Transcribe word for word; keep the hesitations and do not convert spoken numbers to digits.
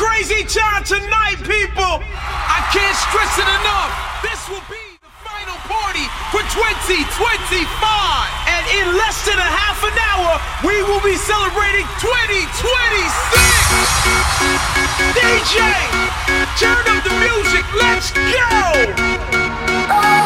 crazy time tonight, people. I can't stress it enough. This will be the final party for twenty twenty-five. And in less than a half an hour, we will be celebrating twenty twenty-six. D J, turn up the music. Let's go.